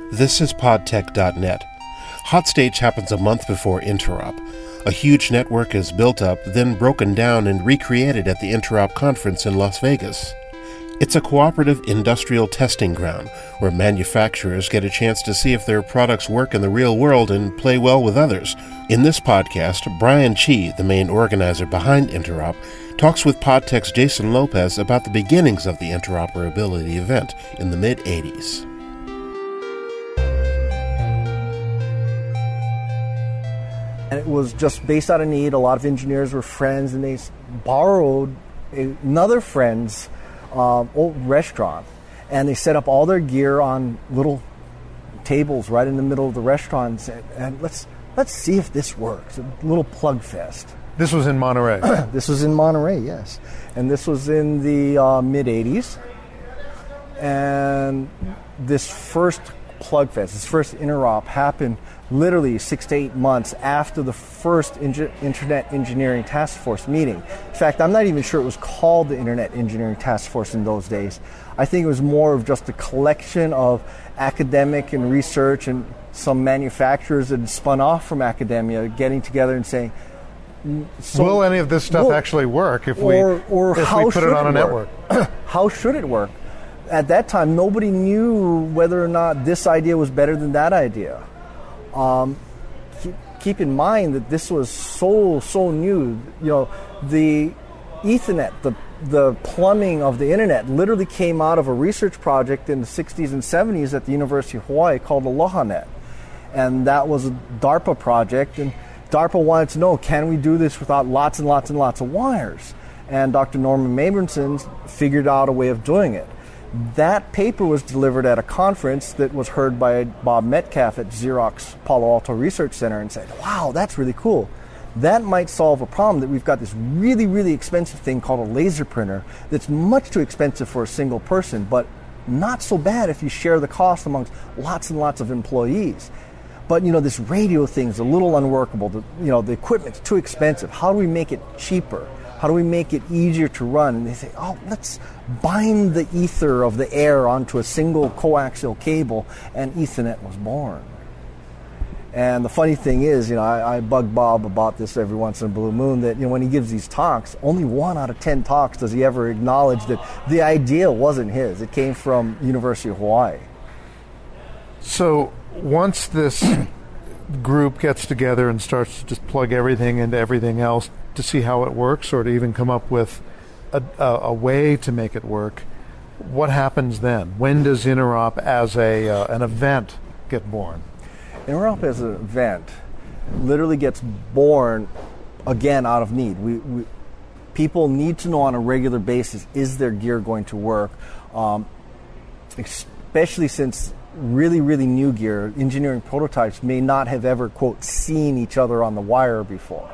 This is podtech.net. Hot Stage happens a month before Interop. A huge network is built up, then broken down and recreated at the Interop conference in Las Vegas. It's a cooperative industrial testing ground where manufacturers get a chance to see if their products work in the real world and play well with others. In this podcast, Brian Chi, the main organizer behind Interop, talks with PodTech's Jason Lopez about the beginnings of the interoperability event in the mid-'80s. And it was just based on a need. A lot of engineers were friends, and they borrowed another friend's old restaurant, and they set up all their gear on little tables right in the middle of the restaurant and said, and let's see if this works. A little plug fest. This was in Monterey. This was in Monterey, yes. And this was in the mid-'80s. And this first plug fest, this first Interop happened literally 6 to 8 months after the first Internet Engineering Task Force meeting. In fact, I'm not even sure it was called the Internet Engineering Task Force in those days. I think it was more of just a collection of academic and research and some manufacturers that had spun off from academia getting together and saying, will any of this stuff actually work if we put it on a network? How should it work? At that time, nobody knew whether or not this idea was better than that idea. Keep in mind that this was so new. You know, the Ethernet, the plumbing of the internet, literally came out of a research project in the 60s and 70s at the University of Hawaii called AlohaNet, and that was a DARPA project. And DARPA wanted to know, can we do this without lots and lots and lots of wires? And Dr. Norman Mabernson figured out a way of doing it. That paper was delivered at a conference that was heard by Bob Metcalf at Xerox Palo Alto Research Center and said, wow, that's really cool. That might solve a problem that we've got this really, really expensive thing called a laser printer that's much too expensive for a single person, but not so bad if you share the cost amongst lots and lots of employees. But, you know, this radio thing is a little unworkable. The equipment's too expensive. How do we make it cheaper? How do we make it easier to run? And they say, let's bind the ether of the air onto a single coaxial cable, and Ethernet was born. And the funny thing is, I bug Bob about this every once in a blue moon, that, when he gives these talks, only 1 out of 10 talks does he ever acknowledge that the idea wasn't his. It came from University of Hawaii. So once this group gets together and starts to just plug everything into everything else to see how it works, or to even come up with a way to make it work, what happens then? When does Interop as an event get born? Interop as an event literally gets born, again, out of need. People need to know on a regular basis, is their gear going to work? Especially since really, really new gear, engineering prototypes may not have ever, quote, seen each other on the wire before.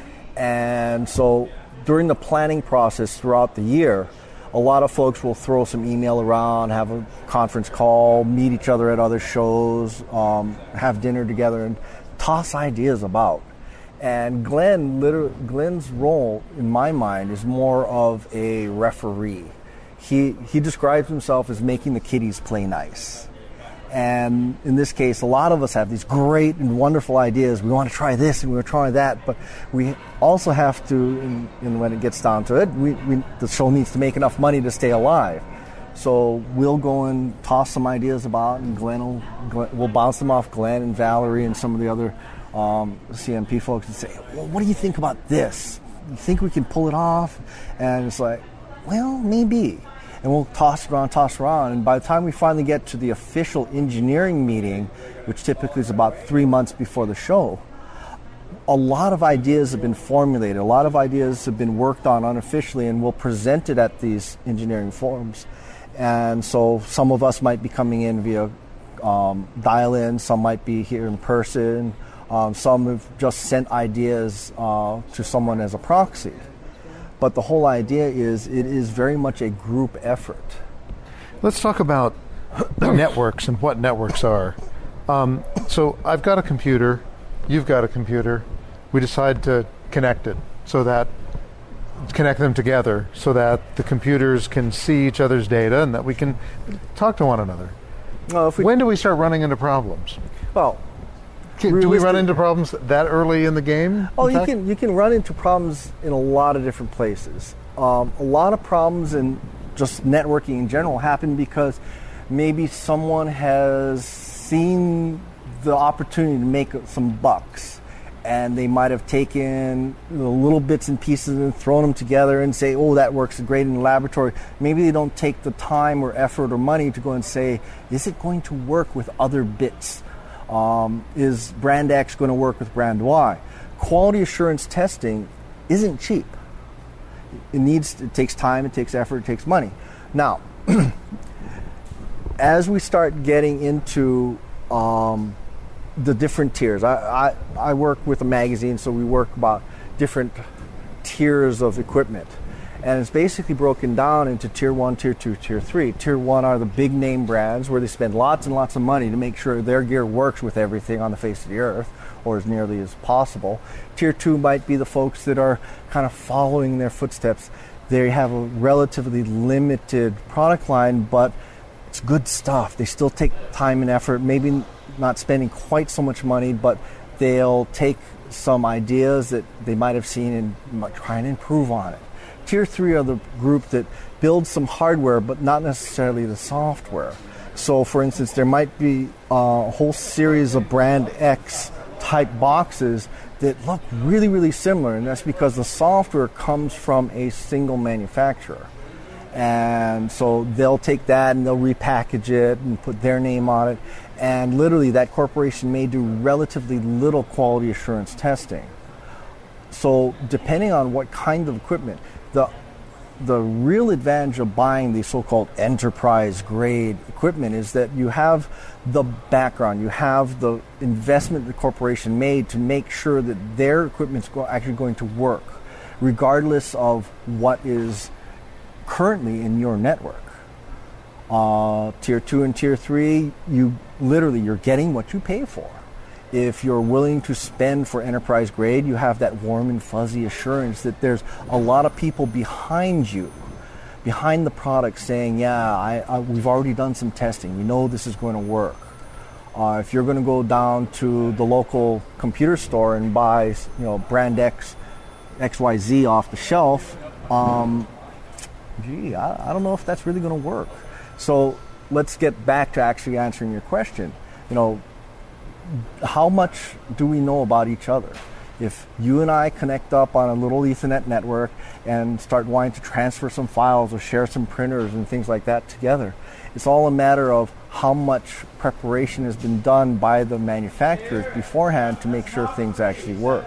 And so during the planning process throughout the year, a lot of folks will throw some email around, have a conference call, meet each other at other shows, have dinner together, and toss ideas about. And Glenn's role, in my mind, is more of a referee. He describes himself as making the kiddies play nice. And in this case, a lot of us have these great and wonderful ideas. We want to try this and we want to try that, but we also have to, and when it gets down to it, the show needs to make enough money to stay alive. So we'll go and toss some ideas about, and we'll bounce them off Glenn and Valerie and some of the other CMP folks and say, well, what do you think about this? You think we can pull it off? And it's like, well, maybe. And we'll toss around, and by the time we finally get to the official engineering meeting, which typically is about 3 months before the show, a lot of ideas have been formulated, a lot of ideas have been worked on unofficially, and we'll present it at these engineering forums. And so some of us might be coming in via dial-in, some might be here in person, some have just sent ideas to someone as a proxy. But the whole idea is it is very much a group effort. Let's talk about networks and what networks are. So I've got a computer, you've got a computer. We decide to connect them together so that the computers can see each other's data and that we can talk to one another. When do we start running into problems? Well, do we run into problems that early in the game? Oh, you can run into problems in a lot of different places. A lot of problems in just networking in general happen because maybe someone has seen the opportunity to make some bucks, and they might have taken little bits and pieces and thrown them together and say, oh, that works great in the laboratory. Maybe they don't take the time or effort or money to go and say, is it going to work with other bits? Is brand X going to work with brand Y? Quality assurance testing isn't cheap. It takes time, it takes effort, it takes money. Now, as we start getting into the different tiers, I work with a magazine, so we work about different tiers of equipment. And it's basically broken down into Tier 1, Tier 2, Tier 3. Tier 1 are the big name brands where they spend lots and lots of money to make sure their gear works with everything on the face of the earth, or as nearly as possible. Tier 2 might be the folks that are kind of following their footsteps. They have a relatively limited product line, but it's good stuff. They still take time and effort, maybe not spending quite so much money, but they'll take some ideas that they might have seen and try and improve on it. Tier 3 are the group that builds some hardware, but not necessarily the software. So, for instance, there might be a whole series of brand X type boxes that look really, really similar, and that's because the software comes from a single manufacturer. And so they'll take that and they'll repackage it and put their name on it, and literally that corporation may do relatively little quality assurance testing. So depending on what kind of equipment, the real advantage of buying the so-called enterprise grade equipment is that you have the background, you have the investment the corporation made to make sure that their equipment's actually going to work, regardless of what is currently in your network. Tier 2 and Tier 3, you're getting what you pay for. If you're willing to spend for enterprise grade, you have that warm and fuzzy assurance that there's a lot of people behind you, behind the product saying, yeah, we've already done some testing. We know this is going to work. If you're going to go down to the local computer store and buy, brand X, XYZ off the shelf, I don't know if that's really going to work. So let's get back to actually answering your question. How much do we know about each other? If you and I connect up on a little Ethernet network and start wanting to transfer some files or share some printers and things like that together, it's all a matter of how much preparation has been done by the manufacturers beforehand to make sure things actually work.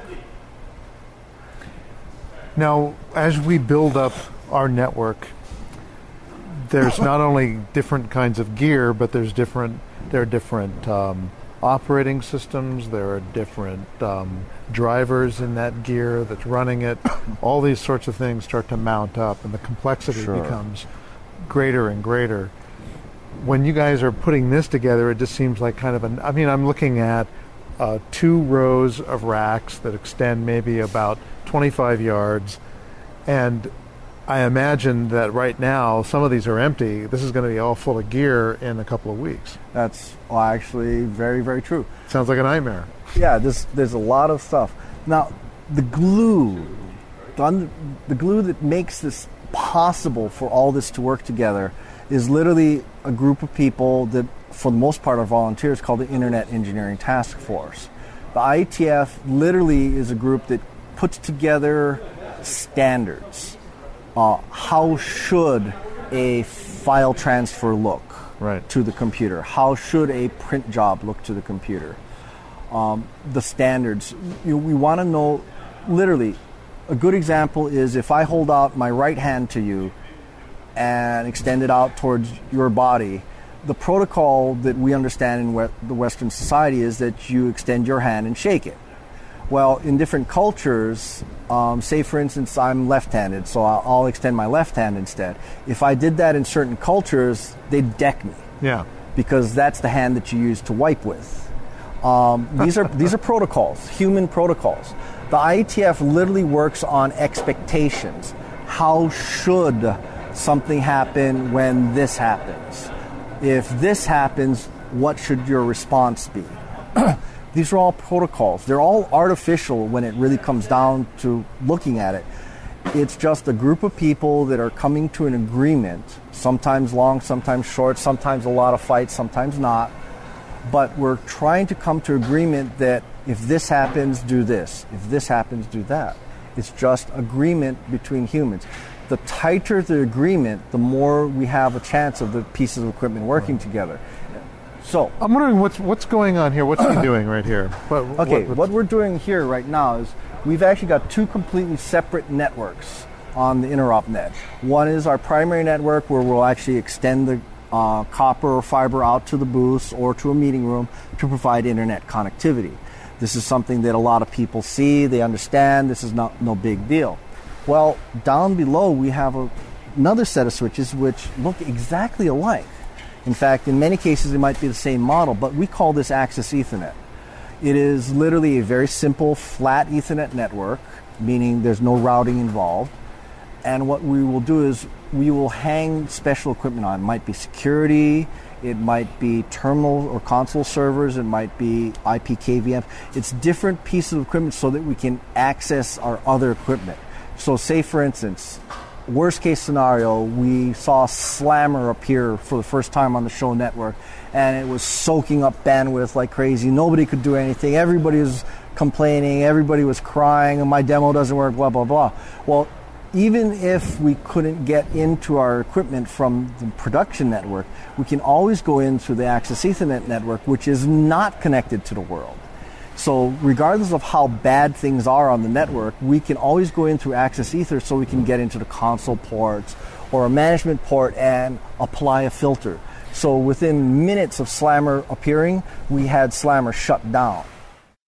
Now, as we build up our network, there's not only different kinds of gear, but there are different operating systems, there are different drivers in that gear that's running it. All these sorts of things start to mount up, and the complexity becomes greater and greater. When you guys are putting this together, it just seems like I'm looking at 2 rows of racks that extend maybe about 25 yards, and I imagine that right now some of these are empty. This is going to be all full of gear in a couple of weeks. That's actually very, very true. Sounds like a nightmare. Yeah, there's a lot of stuff. Now, the glue that makes this possible for all this to work together is literally a group of people that, for the most part, are volunteers called the Internet Engineering Task Force. The IETF literally is a group that puts together standards. How should a file transfer look to the computer? How should a print job look to the computer? The standards. We want to know, literally, a good example is if I hold out my right hand to you and extend it out towards your body, the protocol that we understand in the Western society is that you extend your hand and shake it. Well, in different cultures, say for instance I'm left-handed, so I'll extend my left hand instead. If I did that in certain cultures, they'd deck me. Yeah. Because that's the hand that you use to wipe with. These are protocols, human protocols. The IETF literally works on expectations. How should something happen when this happens? If this happens, what should your response be? These are all protocols. They're all artificial when it really comes down to looking at it. It's just a group of people that are coming to an agreement, sometimes long, sometimes short, sometimes a lot of fights, sometimes not. But we're trying to come to agreement that if this happens, do this. If this happens, do that. It's just agreement between humans. The tighter the agreement, the more we have a chance of the pieces of equipment working together. So I'm wondering what's going on here. What's he doing right here? What we're doing here right now is we've actually got two completely separate networks on the InteropNet. One is our primary network where we'll actually extend the copper or fiber out to the booths or to a meeting room to provide internet connectivity. This is something that a lot of people see, they understand, this is no big deal. Well, down below we have another set of switches which look exactly alike. In fact, in many cases it might be the same model, but we call this Access Ethernet. It is literally a very simple flat Ethernet network, meaning there's no routing involved. And what we will do is we will hang special equipment on. It might be security, it might be terminal or console servers, it might be IP KVM. It's different pieces of equipment so that we can access our other equipment. So say, for instance, worst case scenario, we saw Slammer appear for the first time on the show network, and it was soaking up bandwidth like crazy. Nobody could do anything. Everybody was complaining. Everybody was crying, and my demo doesn't work, blah, blah, blah. Well, even if we couldn't get into our equipment from the production network, we can always go in through the Access Ethernet network, which is not connected to the world. So regardless of how bad things are on the network, we can always go in through Access Ether so we can get into the console ports or a management port and apply a filter. So within minutes of Slammer appearing, we had Slammer shut down.